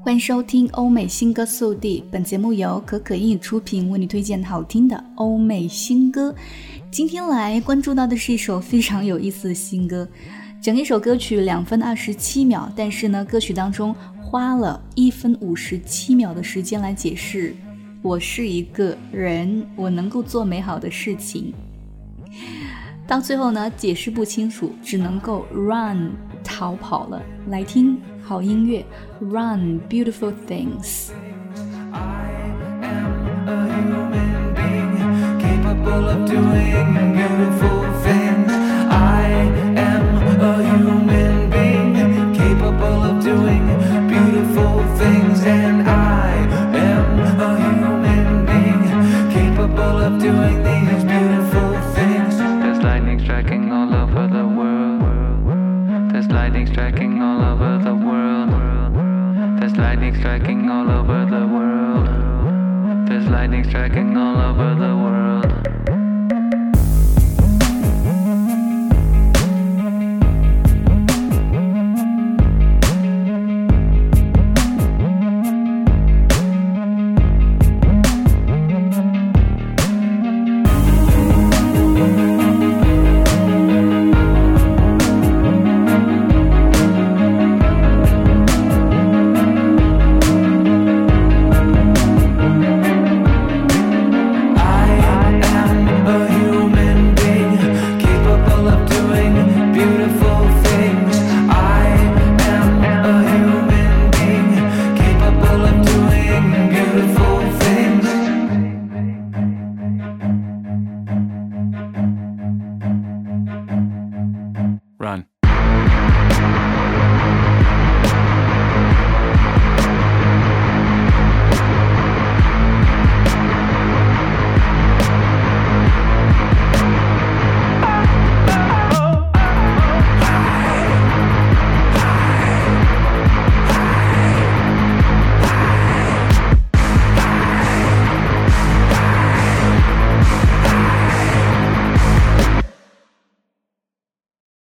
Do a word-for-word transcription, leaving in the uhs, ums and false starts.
欢迎收听欧美新歌速递，本节目由可可英语出品，为你推荐好听的欧美新歌。今天来关注到的是一首非常有意思的新歌，整一首歌曲两分二十七秒，但是呢，歌曲当中花了一分五十七秒的时间来解释我是一个人，我能够做美好的事情。到最后呢，解释不清楚，只能够 run 逃跑了。来听好音乐 Run Beautiful Things。 I am a human being capable of doing beautiful things. I am a human being capable of doing beautiful things. And I am a human being capable of doing these beautiful things. There's lightning striking all over the world. There's lightning striking all over the world. There's lightning striking all over the world. There's lightning striking all over the world.